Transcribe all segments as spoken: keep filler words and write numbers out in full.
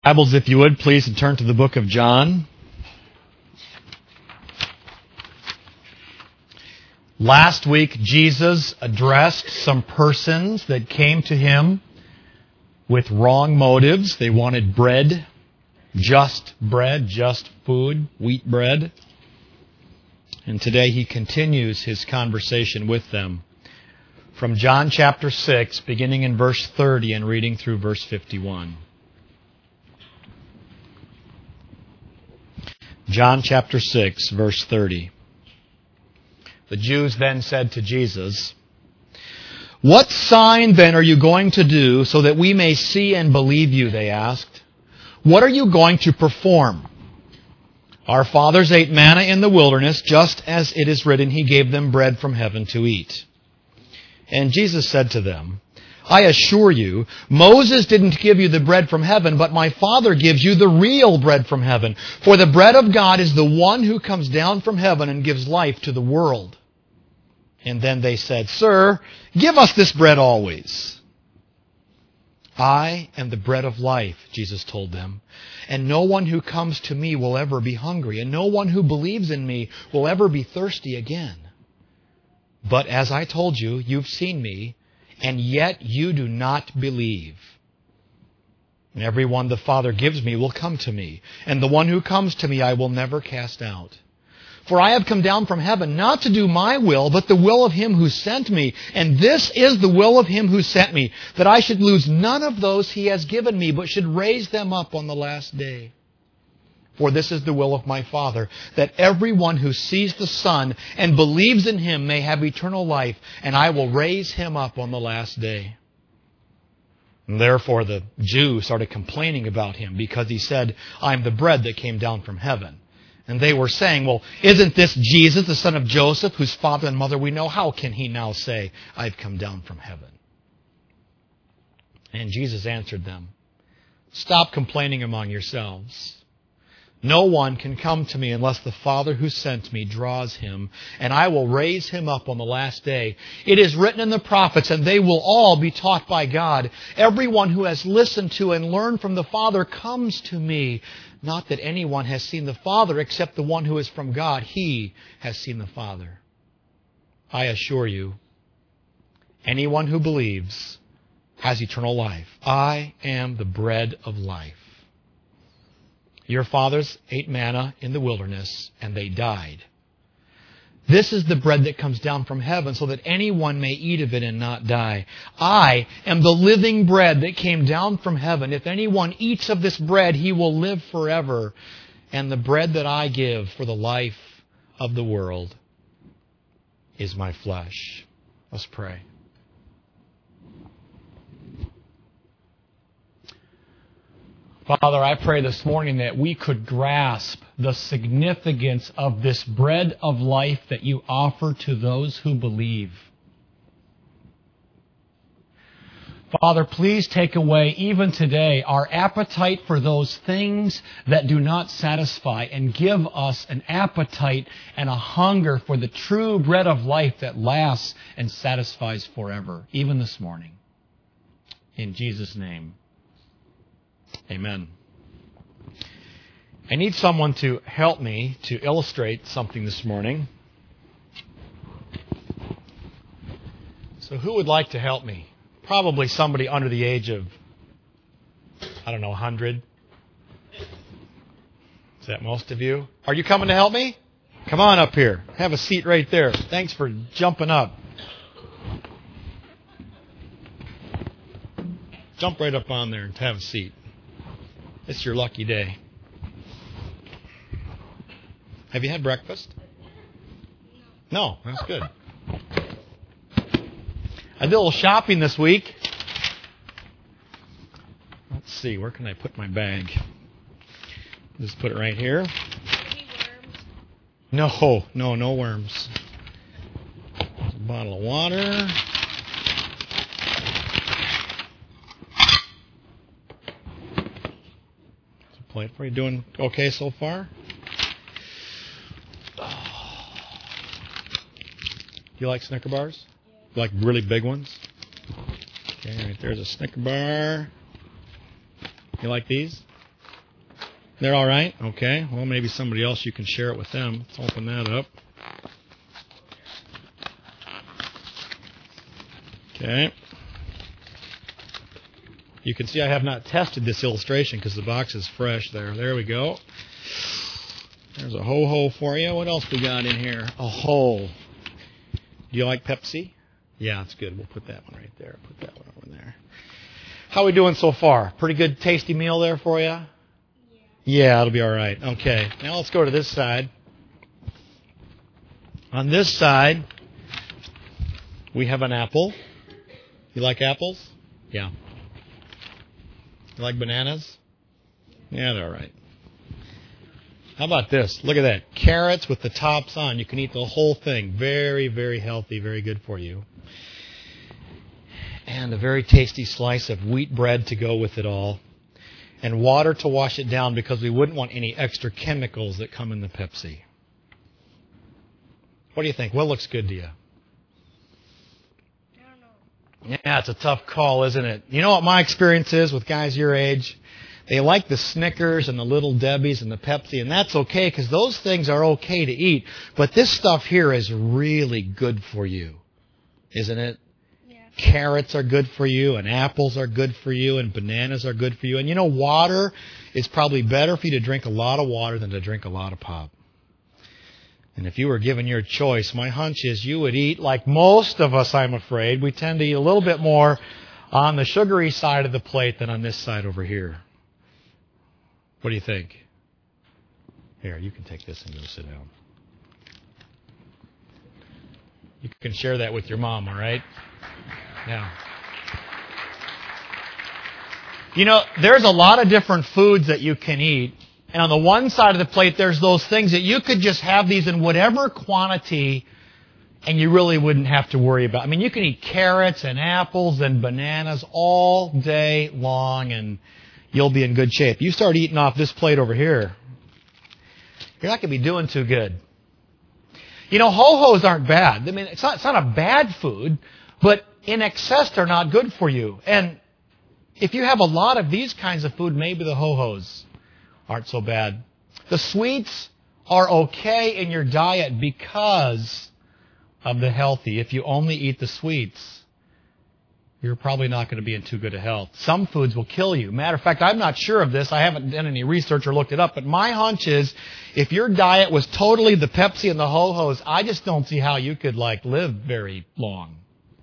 Bibles, if you would, please, and turn to the book of John. Last week, Jesus addressed some persons that came to Him with wrong motives. They wanted bread, just bread, just food, wheat bread. And today He continues His conversation with them from John chapter six, beginning in verse thirty and reading through verse fifty-one. John chapter six, verse thirty. The Jews then said to Jesus, "What sign then are you going to do so that we may see and believe you?" they asked. "What are you going to perform? Our fathers ate manna in the wilderness, just as it is written, He gave them bread from heaven to eat." And Jesus said to them, "I assure you, Moses didn't give you the bread from heaven, but my Father gives you the real bread from heaven. For the bread of God is the one who comes down from heaven and gives life to the world." And then they said, "Sir, give us this bread always." "I am the bread of life," Jesus told them, "and no one who comes to me will ever be hungry, and no one who believes in me will ever be thirsty again. But as I told you, you've seen me, and yet you do not believe. And everyone the Father gives me will come to me, and the one who comes to me I will never cast out. For I have come down from heaven not to do my will, but the will of Him who sent me. And this is the will of Him who sent me, that I should lose none of those He has given me, but should raise them up on the last day. For this is the will of my Father, that everyone who sees the Son and believes in Him may have eternal life, and I will raise him up on the last day." And therefore the Jews started complaining about Him, because He said, "I am the bread that came down from heaven." And they were saying, "Well, isn't this Jesus, the son of Joseph, whose father and mother we know? How can He now say, 'I've come down from heaven'?" And Jesus answered them, "Stop complaining among yourselves. No one can come to me unless the Father who sent me draws him, and I will raise him up on the last day. It is written in the prophets, and they will all be taught by God. Everyone who has listened to and learned from the Father comes to me. Not that anyone has seen the Father except the one who is from God. He has seen the Father. I assure you, anyone who believes has eternal life. I am the bread of life. Your fathers ate manna in the wilderness, and they died. This is the bread that comes down from heaven, so that anyone may eat of it and not die. I am the living bread that came down from heaven. If anyone eats of this bread, he will live forever. And the bread that I give for the life of the world is my flesh." Let's pray. Father, I pray this morning that we could grasp the significance of this bread of life that you offer to those who believe. Father, please take away, even today, our appetite for those things that do not satisfy, and give us an appetite and a hunger for the true bread of life that lasts and satisfies forever, even this morning. In Jesus' name. Amen. I need someone to help me to illustrate something this morning. So who would like to help me? Probably somebody under the age of, I don't know, one hundred. Is that most of you? Are you coming to help me? Come on up here. Have a seat right there. Thanks for jumping up. Jump right up on there and have a seat. It's your lucky day. Have you had breakfast? No, that's good. I did a little shopping this week. Let's see, where can I put my bag? Just put it right here. Any worms? No, no, no worms. There's a bottle of water. Plate for you. Doing okay so far? Oh. You like Snicker bars? Yeah. You like really big ones? Okay, right there's a Snicker bar. You like these? They're all right? Okay. Well, maybe somebody else, you can share it with them. Let's open that up. Okay. You can see I have not tested this illustration because the box is fresh there. There we go. There's a ho-ho for you. What else we got in here? A hole. Do you like Pepsi? Yeah, it's good. We'll put that one right there. Put that one over there. How are we doing so far? Pretty good, tasty meal there for you? Yeah. Yeah, it'll be all right. Okay. Now let's go to this side. On this side, we have an apple. You like apples? Yeah. You like bananas? Yeah, they're all right. How about this? Look at that. Carrots with the tops on. You can eat the whole thing. Very, very healthy. Very good for you. And a very tasty slice of wheat bread to go with it all. And water to wash it down because we wouldn't want any extra chemicals that come in the Pepsi. What do you think? What looks good to you? I don't know. Yeah, it's a tough call, isn't it? You know what my experience is with guys your age? They like the Snickers and the Little Debbies and the Pepsi, and that's okay because those things are okay to eat. But this stuff here is really good for you, isn't it? Yeah. Carrots are good for you, and apples are good for you, and bananas are good for you. And you know, water is probably better for you to drink a lot of water than to drink a lot of pop. And if you were given your choice, my hunch is you would eat like most of us, I'm afraid. We tend to eat a little bit more on the sugary side of the plate than on this side over here. What do you think? Here, you can take this and go sit down. You can share that with your mom, all right? Yeah. You know, there's a lot of different foods that you can eat. And on the one side of the plate, there's those things that you could just have these in whatever quantity and you really wouldn't have to worry about. I mean, you can eat carrots and apples and bananas all day long and you'll be in good shape. You start eating off this plate over here, you're not going to be doing too good. You know, ho-hos aren't bad. I mean, it's not, it's not a bad food, but in excess, they're not good for you. And if you have a lot of these kinds of food, maybe the ho-hos aren't so bad. The sweets are okay in your diet because of the healthy. If you only eat the sweets, you're probably not going to be in too good a health. Some foods will kill you. Matter of fact, I'm not sure of this. I haven't done any research or looked it up. But my hunch is if your diet was totally the Pepsi and the ho-hos, I just don't see how you could like live very long.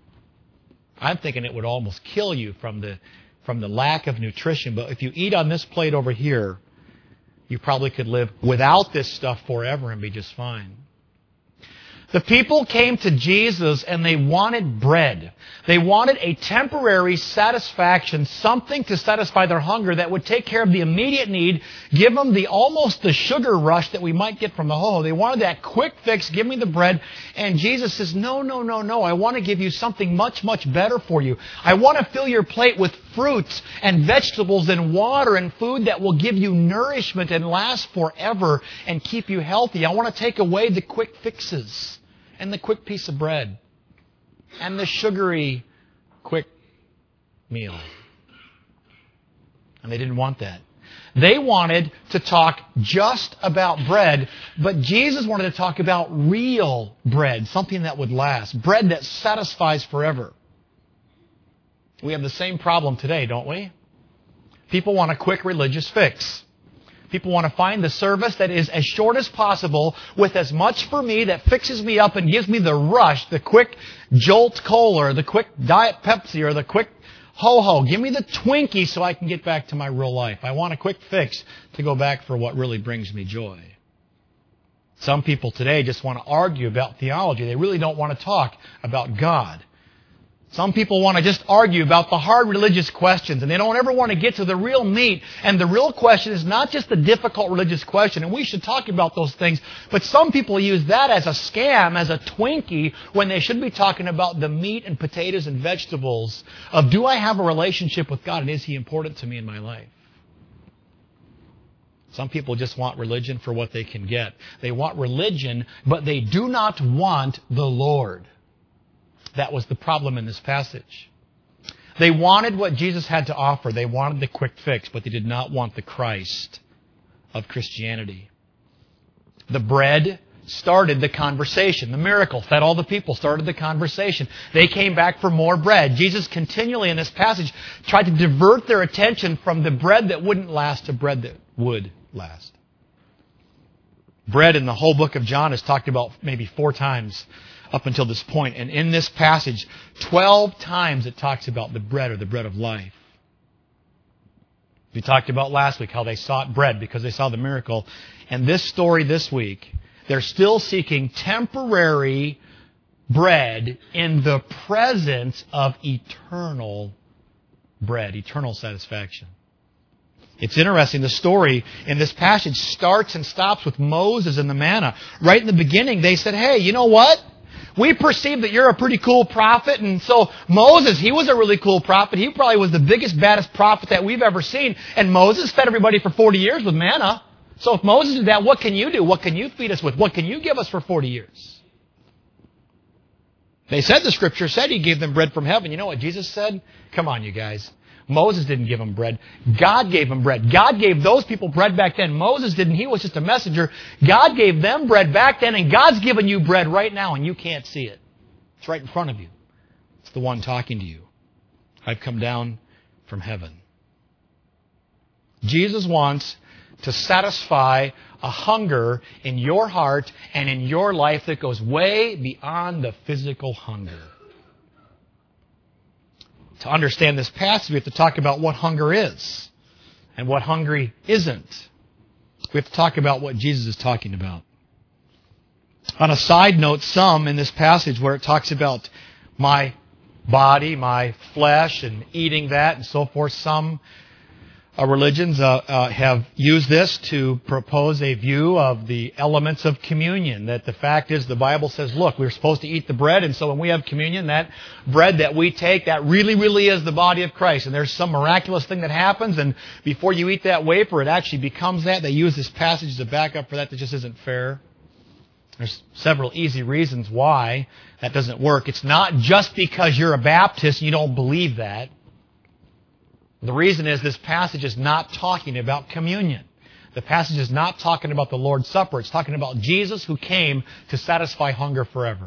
I'm thinking it would almost kill you from the from the lack of nutrition. But if you eat on this plate over here, you probably could live without this stuff forever and be just fine. The people came to Jesus and they wanted bread. They wanted a temporary satisfaction, something to satisfy their hunger that would take care of the immediate need, give them the almost the sugar rush that we might get from the ho-ho. They wanted that quick fix, give me the bread. And Jesus says, no, no, no, no. I want to give you something much, much better for you. I want to fill your plate with fruits and vegetables and water and food that will give you nourishment and last forever and keep you healthy. I want to take away the quick fixes and the quick piece of bread and the sugary quick meal. And they didn't want that. They wanted to talk just about bread, but Jesus wanted to talk about real bread, something that would last, bread that satisfies forever. We have the same problem today, don't we? People want a quick religious fix. People want to find the service that is as short as possible with as much for me that fixes me up and gives me the rush, the quick Jolt Cola or the quick Diet Pepsi or the quick ho-ho. Give me the Twinkie so I can get back to my real life. I want a quick fix to go back for what really brings me joy. Some people today just want to argue about theology. They really don't want to talk about God. Some people want to just argue about the hard religious questions, and they don't ever want to get to the real meat. And the real question is not just the difficult religious question, and we should talk about those things, but some people use that as a scam, as a Twinkie, when they should be talking about the meat and potatoes and vegetables of, do I have a relationship with God, and is He important to me in my life? Some people just want religion for what they can get. They want religion, but they do not want the Lord. That was the problem in this passage. They wanted what Jesus had to offer. They wanted the quick fix, but they did not want the Christ of Christianity. The bread started the conversation. The miracle fed all the people, started the conversation. They came back for more bread. Jesus continually in this passage tried to divert their attention from the bread that wouldn't last to bread that would last. Bread in the whole book of John is talked about maybe four times up until this point. And in this passage, twelve times it talks about the bread or the bread of life. We talked about last week how they sought bread because they saw the miracle. And this story this week, they're still seeking temporary bread in the presence of eternal bread, eternal satisfaction. It's interesting. The story in this passage starts and stops with Moses and the manna. Right in the beginning, they said, hey, you know what? We perceive that you're a pretty cool prophet. And so Moses, he was a really cool prophet. He probably was the biggest, baddest prophet that we've ever seen. And Moses fed everybody for forty years with manna. So if Moses did that, what can you do? What can you feed us with? What can you give us for forty years? They said, the Scripture said He gave them bread from heaven. You know what Jesus said? Come on, you guys. Moses didn't give them bread. God gave them bread. God gave those people bread back then. Moses didn't. He was just a messenger. God gave them bread back then, and God's given you bread right now, and you can't see it. It's right in front of you. It's the one talking to you. I've come down from heaven. Jesus wants to satisfy a hunger in your heart and in your life that goes way beyond the physical hunger. To understand this passage, we have to talk about what hunger is and what hungry isn't. We have to talk about what Jesus is talking about. On a side note, some in this passage where it talks about my body, my flesh, and eating that and so forth, some Uh, religions uh, uh, have used this to propose a view of the elements of communion. That the fact is, the Bible says, look, we're supposed to eat the bread, and so when we have communion, that bread that we take, that really, really is the body of Christ. And there's some miraculous thing that happens, and before you eat that wafer, it actually becomes that. They use this passage as a backup for that. That just isn't fair. There's several easy reasons why that doesn't work. It's not just because you're a Baptist and you don't believe that. The reason is this passage is not talking about communion. The passage is not talking about the Lord's Supper. It's talking about Jesus who came to satisfy hunger forever.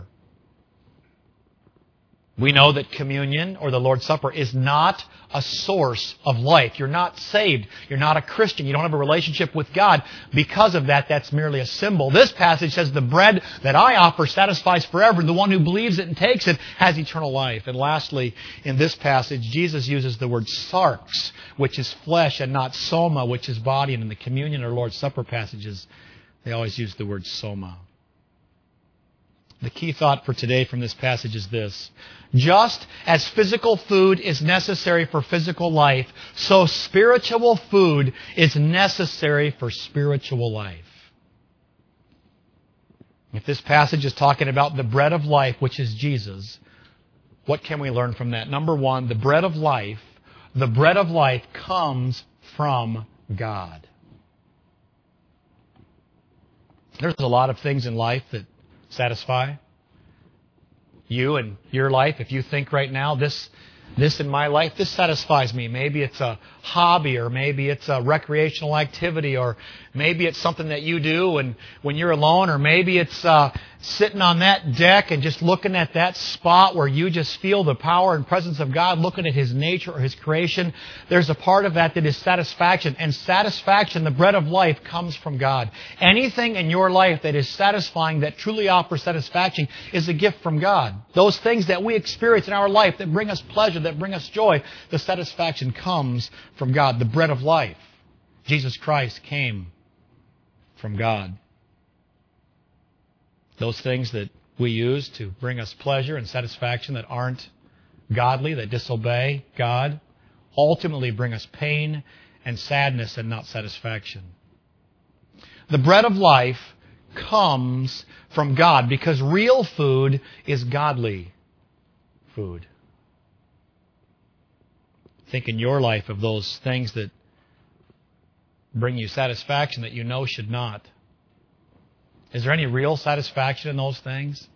We know that communion or the Lord's Supper is not a source of life. You're not saved. You're not a Christian. You don't have a relationship with God. Because of that, that's merely a symbol. This passage says the bread that I offer satisfies forever. The one who believes it and takes it has eternal life. And lastly, in this passage, Jesus uses the word sarx, which is flesh, and not soma, which is body. And in the communion or Lord's Supper passages, they always use the word soma. The key thought for today from this passage is this. Just as physical food is necessary for physical life, so spiritual food is necessary for spiritual life. If this passage is talking about the bread of life, which is Jesus, what can we learn from that? Number one, the bread of life, the bread of life comes from God. There's a lot of things in life that satisfy you and your life. If you think right now, this this in my life, this satisfies me. Maybe it's a hobby, or maybe it's a recreational activity, or maybe it's something that you do and when you're alone, or maybe it's uh, sitting on that deck and just looking at that spot where you just feel the power and presence of God, looking at His nature or His creation. There's a part of that that is satisfaction. And satisfaction, the bread of life, comes from God. Anything in your life that is satisfying, that truly offers satisfaction, is a gift from God. Those things that we experience in our life that bring us pleasure, that bring us joy, the satisfaction comes from God. The bread of life, Jesus Christ, came from God. Those things that we use to bring us pleasure and satisfaction that aren't godly, that disobey God, ultimately bring us pain and sadness and not satisfaction. The bread of life comes from God because real food is godly food. Think in your life of those things that bring you satisfaction that you know should not. Is there any real satisfaction in those things?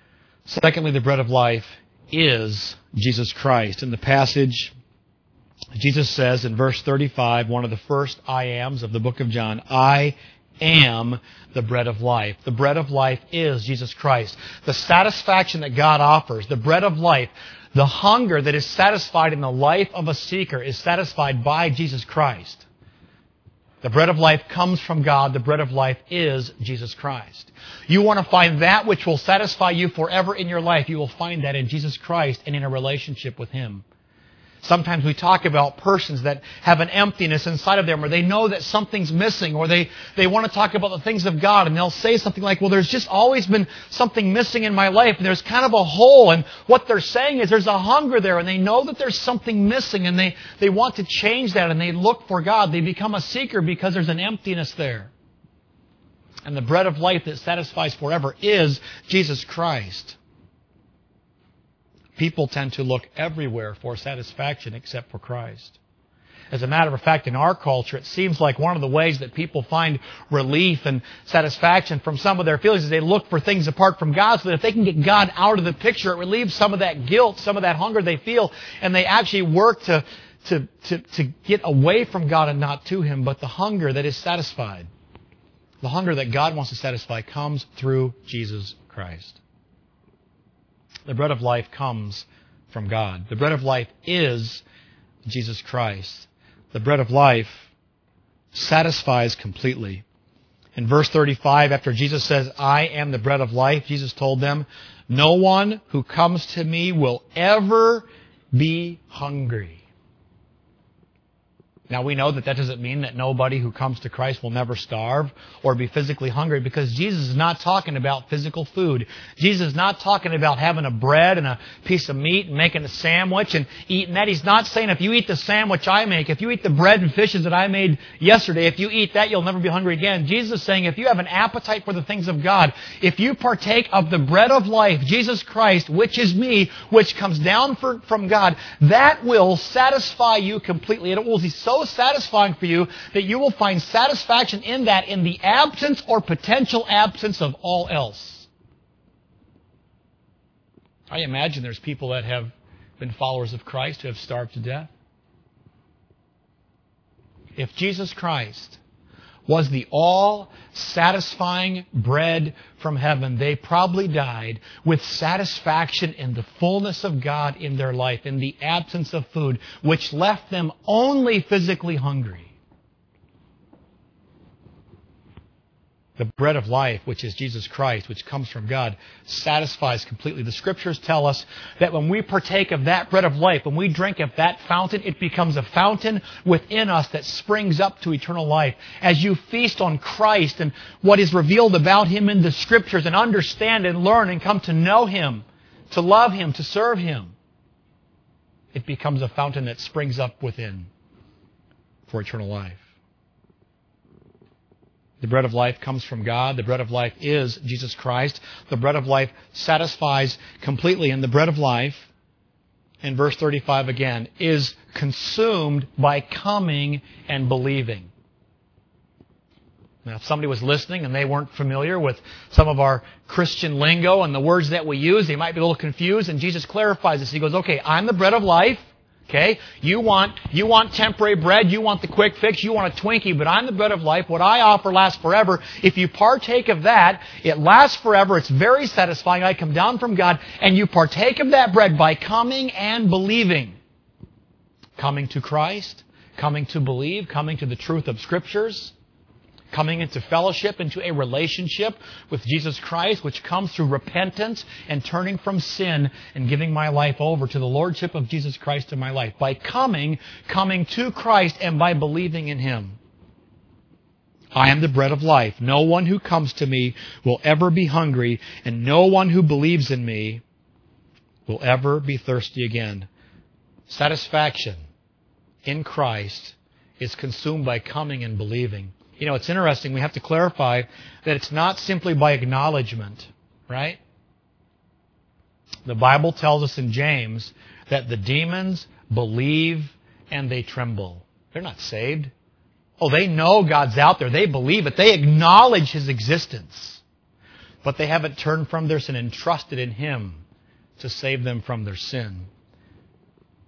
Secondly, the bread of life is Jesus Christ. In the passage Jesus says in verse thirty-five, one of the first I ams of the book of John, I am the bread of life. The bread of life is Jesus Christ. The satisfaction that God offers, the bread of life, the hunger that is satisfied in the life of a seeker is satisfied by Jesus Christ. The bread of life comes from God. The bread of life is Jesus Christ. You want to find that which will satisfy you forever in your life. You will find that in Jesus Christ and in a relationship with Him. Sometimes we talk about persons that have an emptiness inside of them, or they know that something's missing, or they, they want to talk about the things of God, and they'll say something like, well, there's just always been something missing in my life, and there's kind of a hole, and what they're saying is there's a hunger there, and they know that there's something missing, and they, they want to change that, and they look for God. They become a seeker because there's an emptiness there. And the bread of life that satisfies forever is Jesus Christ. People tend to look everywhere for satisfaction except for Christ. As a matter of fact, in our culture, it seems like one of the ways that people find relief and satisfaction from some of their feelings is they look for things apart from God, so that if they can get God out of the picture, it relieves some of that guilt, some of that hunger they feel, and they actually work to, to, to, to get away from God and not to Him. But the hunger that is satisfied, the hunger that God wants to satisfy, comes through Jesus Christ. The bread of life comes from God. The bread of life is Jesus Christ. The bread of life satisfies completely. In verse thirty-five, after Jesus says, I am the bread of life, Jesus told them, no one who comes to me will ever be hungry. Now, we know that that doesn't mean that nobody who comes to Christ will never starve or be physically hungry, because Jesus is not talking about physical food. Jesus is not talking about having a bread and a piece of meat and making a sandwich and eating that. He's not saying if you eat the sandwich I make, if you eat the bread and fishes that I made yesterday, if you eat that, you'll never be hungry again. Jesus is saying if you have an appetite for the things of God, if you partake of the bread of life, Jesus Christ, which is me, which comes down for, from God, that will satisfy you completely. And it will be so satisfying for you that you will find satisfaction in that in the absence or potential absence of all else. I imagine there's people that have been followers of Christ who have starved to death. If Jesus Christ was the all-satisfying bread from heaven, they probably died with satisfaction in the fullness of God in their life, in the absence of food, which left them only physically hungry. The bread of life, which is Jesus Christ, which comes from God, satisfies completely. The Scriptures tell us that when we partake of that bread of life, when we drink of that fountain, it becomes a fountain within us that springs up to eternal life. As you feast on Christ and what is revealed about Him in the Scriptures and understand and learn and come to know Him, to love Him, to serve Him, it becomes a fountain that springs up within for eternal life. The bread of life comes from God. The bread of life is Jesus Christ. The bread of life satisfies completely. And the bread of life, in verse thirty-five again, is consumed by coming and believing. Now, if somebody was listening and they weren't familiar with some of our Christian lingo and the words that we use, they might be a little confused. And Jesus clarifies this. He goes, okay, I'm the bread of life. Okay? You want, you want temporary bread, you want the quick fix, you want a Twinkie, but I'm the bread of life. What I offer lasts forever. If you partake of that, it lasts forever. It's very satisfying. I come down from God, and you partake of that bread by coming and believing. Coming to Christ, coming to believe, coming to the truth of Scriptures, coming into fellowship, into a relationship with Jesus Christ, which comes through repentance and turning from sin and giving my life over to the Lordship of Jesus Christ in my life. By coming, coming to Christ, and by believing in Him. I am the bread of life. No one who comes to me will ever be hungry, and no one who believes in me will ever be thirsty again. Satisfaction in Christ is consumed by coming and believing. You know, it's interesting. We have to clarify that it's not simply by acknowledgement, right? The Bible tells us in James that the demons believe and they tremble. They're not saved. Oh, they know God's out there. They believe it. They acknowledge His existence. But they haven't turned from their sin and trusted in Him to save them from their sin.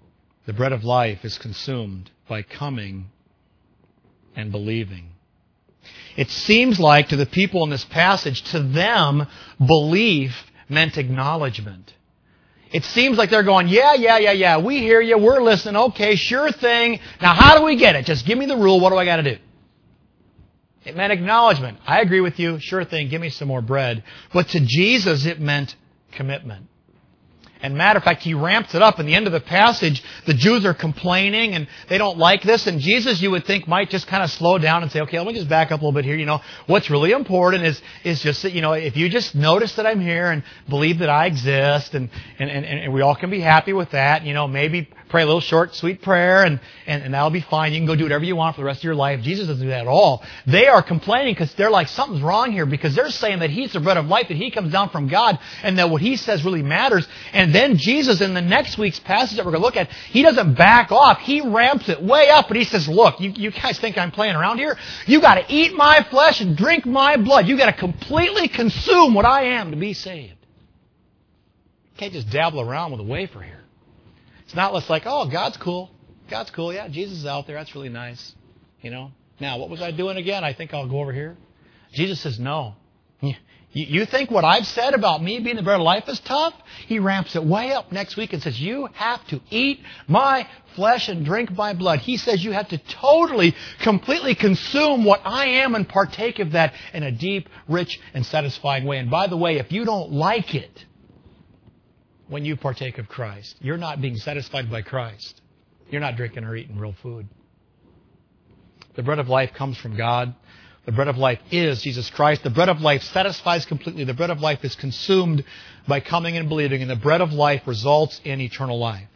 The bread of life is consumed by coming and believing. It seems like to the people in this passage, to them, belief meant acknowledgement. It seems like they're going, yeah, yeah, yeah, yeah, we hear you, we're listening, okay, sure thing. Now how do we get it? Just give me the rule, what do I got to do? It meant acknowledgement. I agree with you, sure thing, give me some more bread. But to Jesus, it meant commitment. And matter of fact, he ramps it up. In the end of the passage, the Jews are complaining and they don't like this. And Jesus, you would think, might just kind of slow down and say, okay, let me just back up a little bit here. You know, what's really important is is just that, you know, if you just notice that I'm here and believe that I exist and, and, and, and we all can be happy with that, you know, maybe pray a little short, sweet prayer and, and, and that'll be fine. You can go do whatever you want for the rest of your life. Jesus doesn't do that at all. They are complaining because they're like, something's wrong here, because they're saying that He's the bread of life, that He comes down from God, and that what He says really matters. And then Jesus, in the next week's passage that we're going to look at, He doesn't back off. He ramps it way up, and He says, look, you, you guys think I'm playing around here? You got to eat my flesh and drink my blood. You got to completely consume what I am to be saved. You can't just dabble around with a wafer here. It's not less like, oh, God's cool. God's cool. Yeah, Jesus is out there. That's really nice. You know. Now, what was I doing again? I think I'll go over here. Jesus says, no. You think what I've said about me being the bread of life is tough? He ramps it way up next week and says, you have to eat my flesh and drink my blood. He says you have to totally, completely consume what I am and partake of that in a deep, rich, and satisfying way. And by the way, if you don't like it when you partake of Christ, you're not being satisfied by Christ. You're not drinking or eating real food. The bread of life comes from God. The bread of life is Jesus Christ. The bread of life satisfies completely. The bread of life is consumed by coming and believing. And the bread of life results in eternal life.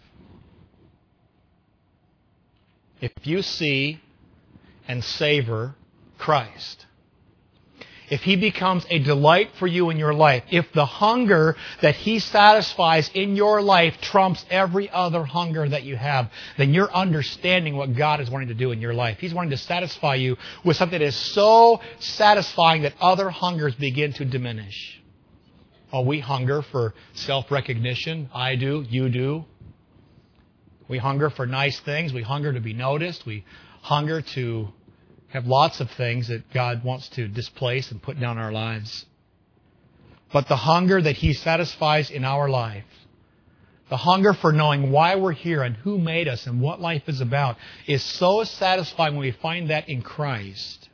If you see and savor Christ, if He becomes a delight for you in your life, if the hunger that He satisfies in your life trumps every other hunger that you have, then you're understanding what God is wanting to do in your life. He's wanting to satisfy you with something that is so satisfying that other hungers begin to diminish. Oh, we hunger for self-recognition. I do. You do. We hunger for nice things. We hunger to be noticed. We hunger to have lots of things that God wants to displace and put down our lives. But the hunger that He satisfies in our life, the hunger for knowing why we're here and who made us and what life is about, is so satisfying when we find that in Christ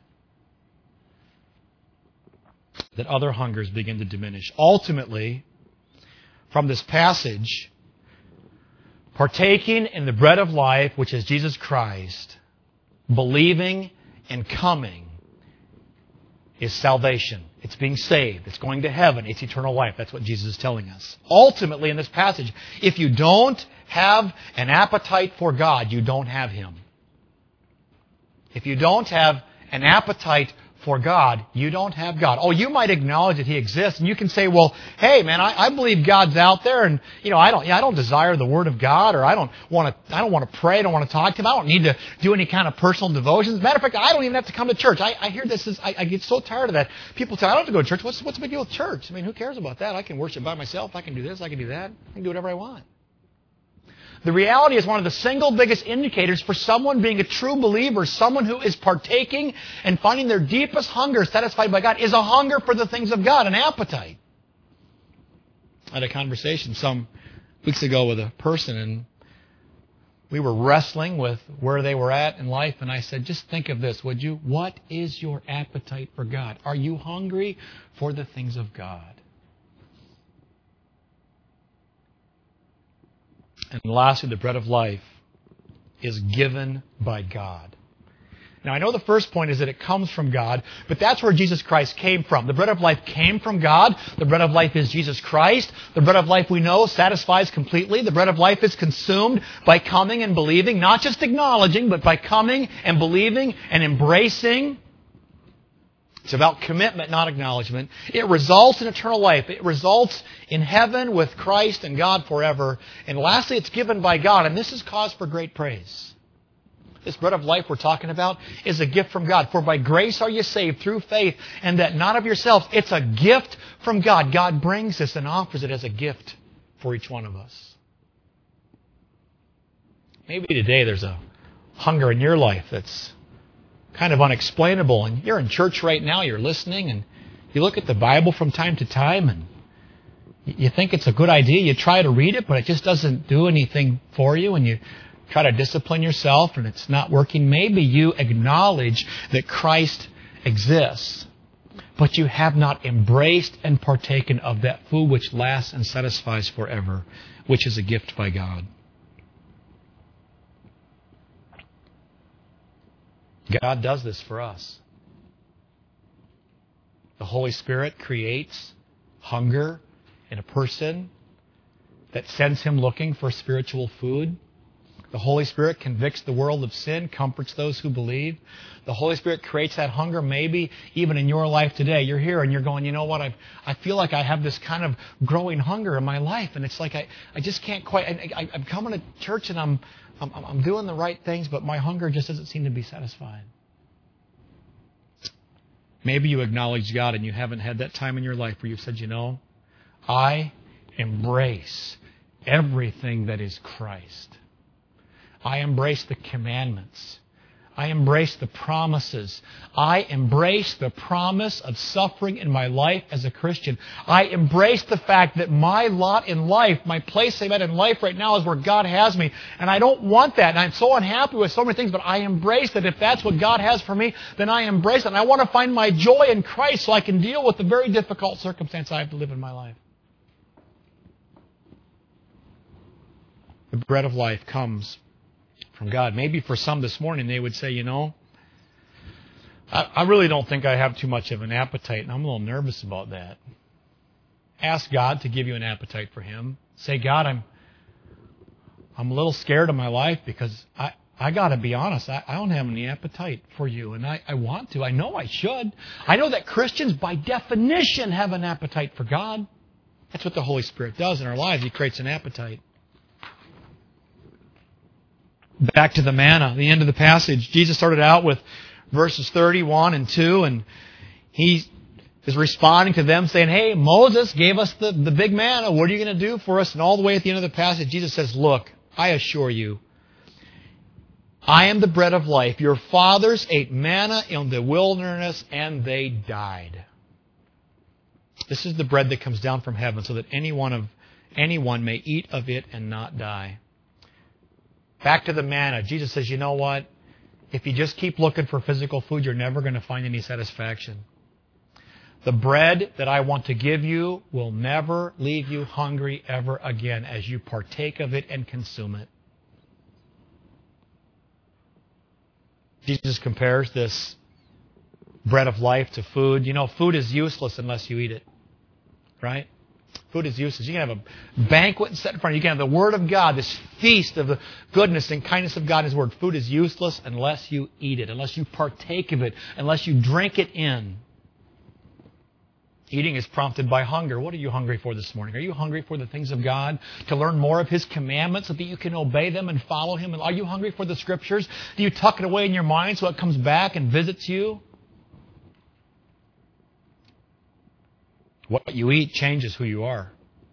that other hungers begin to diminish. Ultimately, from this passage, partaking in the bread of life, which is Jesus Christ, believing and coming, is salvation. It's being saved. It's going to heaven. It's eternal life. That's what Jesus is telling us. Ultimately, in this passage, if you don't have an appetite for God, you don't have Him. If you don't have an appetite for God, you don't have God. Oh, you might acknowledge that He exists, and you can say, well, hey, man, I, I believe God's out there, and you know, I don't, I don't desire the Word of God, or I don't want to, I don't want to pray, I don't want to talk to Him, I don't need to do any kind of personal devotions. As a matter of fact, I don't even have to come to church. I, I hear this, is, I, I get so tired of that. People say, I don't have to go to church. What's, what's the big deal with church? I mean, who cares about that? I can worship by myself. I can do this. I can do that. I can do whatever I want. The reality is one of the single biggest indicators for someone being a true believer, someone who is partaking and finding their deepest hunger satisfied by God, is a hunger for the things of God, an appetite. I had a conversation some weeks ago with a person, and we were wrestling with where they were at in life, and I said, just think of this, would you? What is your appetite for God? Are you hungry for the things of God? And lastly, the bread of life is given by God. Now, I know the first point is that it comes from God, but that's where Jesus Christ came from. The bread of life came from God. The bread of life is Jesus Christ. The bread of life, we know, satisfies completely. The bread of life is consumed by coming and believing, not just acknowledging, but by coming and believing and embracing. It's about commitment, not acknowledgement. It results in eternal life. It results in heaven with Christ and God forever. And lastly, it's given by God. And this is cause for great praise. This bread of life we're talking about is a gift from God. For by grace are you saved through faith, and that not of yourselves. It's a gift from God. God brings this and offers it as a gift for each one of us. Maybe today there's a hunger in your life that's kind of unexplainable, and you're in church right now, you're listening, and you look at the Bible from time to time, and you think it's a good idea. You try to read it, but it just doesn't do anything for you, and you try to discipline yourself, and it's not working. Maybe you acknowledge that Christ exists, but you have not embraced and partaken of that food which lasts and satisfies forever, which is a gift by God. God does this for us. The Holy Spirit creates hunger in a person that sends him looking for spiritual food. The Holy Spirit convicts the world of sin, comforts those who believe. The Holy Spirit creates that hunger, maybe even in your life today. You're here and you're going, you know what, I I feel like I have this kind of growing hunger in my life, and it's like I, I just can't quite, I, I, I'm coming to church and I'm, I'm I'm doing the right things, but my hunger just doesn't seem to be satisfied. Maybe you acknowledge God and you haven't had that time in your life where you've said, you know, I embrace everything that is Christ. I embrace the commandments. I embrace the promises. I embrace the promise of suffering in my life as a Christian. I embrace the fact that my lot in life, my place I'm at in life right now is where God has me. And I don't want that. And I'm so unhappy with so many things, but I embrace that. If that's what God has for me, then I embrace it. And I want to find my joy in Christ so I can deal with the very difficult circumstance I have to live in my life. The bread of life comes from God. Maybe for some this morning they would say, you know, I, I really don't think I have too much of an appetite, and I'm a little nervous about that. Ask God to give you an appetite for Him. Say, God, I'm I'm a little scared of my life because I, I got to be honest, I, I don't have any appetite for you, and I, I want to. I know I should. I know that Christians, by definition, have an appetite for God. That's what the Holy Spirit does in our lives. He creates an appetite. Back to the manna, the end of the passage. Jesus started out with verses thirty-one and two, and he is responding to them saying, hey, Moses gave us the, the big manna. What are you going to do for us? And all the way at the end of the passage, Jesus says, look, I assure you, I am the bread of life. Your fathers ate manna in the wilderness, and they died. This is the bread that comes down from heaven so that any one of anyone may eat of it and not die. Back to the manna. Jesus says, you know what? If you just keep looking for physical food, you're never going to find any satisfaction. The bread that I want to give you will never leave you hungry ever again as you partake of it and consume it. Jesus compares this bread of life to food. You know, food is useless unless you eat it. Right? Food is useless. You can have a banquet set in front of you. You can have the Word of God, this feast of the goodness and kindness of God in His Word. Food is useless unless you eat it, unless you partake of it, unless you drink it in. Eating is prompted by hunger. What are you hungry for this morning? Are you hungry for the things of God? To learn more of His commandments so that you can obey them and follow Him? Are you hungry for the Scriptures? Do you tuck it away in your mind so it comes back and visits you? What you eat changes who you are.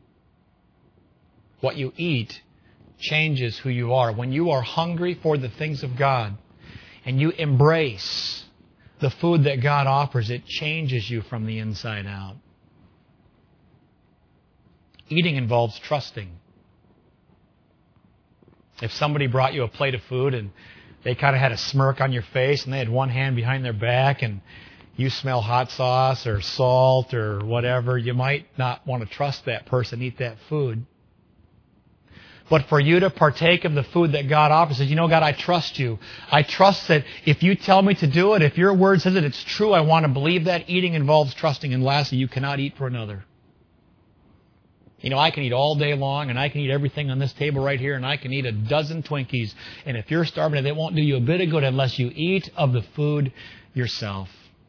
What you eat changes who you are. When you are hungry for the things of God and you embrace the food that God offers, it changes you from the inside out. Eating involves trusting. If somebody brought you a plate of food and they kind of had a smirk on your face and they had one hand behind their back and you smell hot sauce or salt or whatever, you might not want to trust that person, eat that food. But for you to partake of the food that God offers, says, you know, God, I trust you. I trust that if you tell me to do it, if your word says it, it's true, I want to believe that. Eating involves trusting. And lastly, you cannot eat for another. You know, I can eat all day long, and I can eat everything on this table right here, and I can eat a dozen Twinkies. And if you're starving, they won't do you a bit of good unless you eat of the food yourself.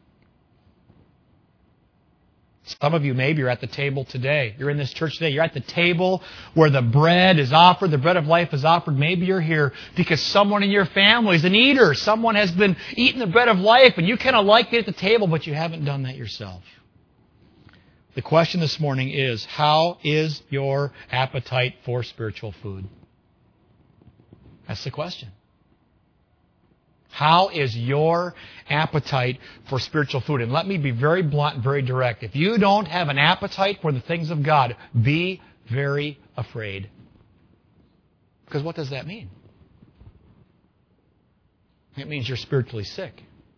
Some of you, maybe you're at the table today. You're in this church today. You're at the table where the bread is offered, the bread of life is offered. Maybe you're here because someone in your family is an eater. Someone has been eating the bread of life, and you kind of like it at the table, but you haven't done that yourself. The question this morning is, how is your appetite for spiritual food? That's the question. How is your appetite for spiritual food? And let me be very blunt and very direct. If you don't have an appetite for the things of God, be very afraid. Because what does that mean? It means you're spiritually sick.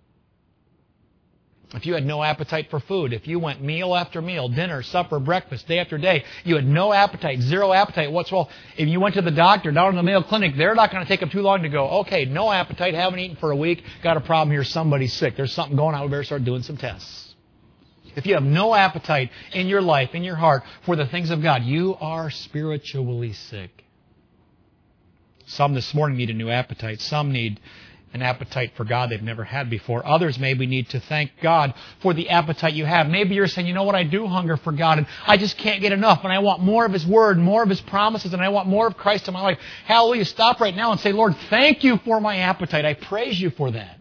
If you had no appetite for food, if you went meal after meal, dinner, supper, breakfast, day after day, you had no appetite, zero appetite, what's wrong? If you went to the doctor down in the Mayo Clinic, they're not going to take them too long to go, okay, no appetite, haven't eaten for a week, got a problem here, somebody's sick, there's something going on, we better start doing some tests. If you have no appetite in your life, in your heart, for the things of God, you are spiritually sick. Some this morning need a new appetite. Some need an appetite for God they've never had before. Others maybe need to thank God for the appetite you have. Maybe you're saying, you know what, I do hunger for God, and I just can't get enough, and I want more of His Word, more of His promises, and I want more of Christ in my life. Hallelujah. Stop right now and say, Lord, thank you for my appetite. I praise you for that.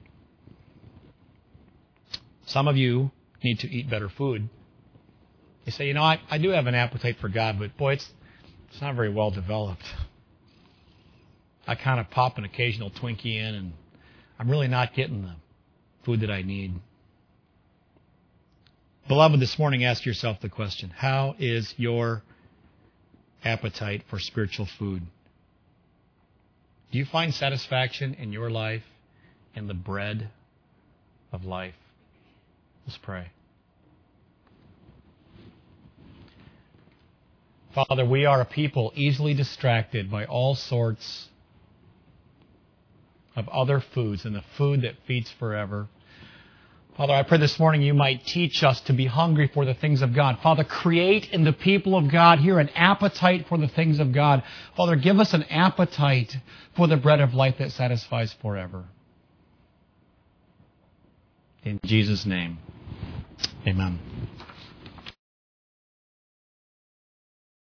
Some of you need to eat better food. You say, you know, I, I do have an appetite for God, but boy, it's, it's not very well developed. I kind of pop an occasional Twinkie in, and I'm really not getting the food that I need. Beloved, this morning ask yourself the question, how is your appetite for spiritual food? Do you find satisfaction in your life in the bread of life? Let's pray. Father, we are a people easily distracted by all sorts of other foods and the food that feeds forever. Father, I pray this morning you might teach us to be hungry for the things of God. Father, create in the people of God here an appetite for the things of God. Father, give us an appetite for the bread of life that satisfies forever. In Jesus' name, amen.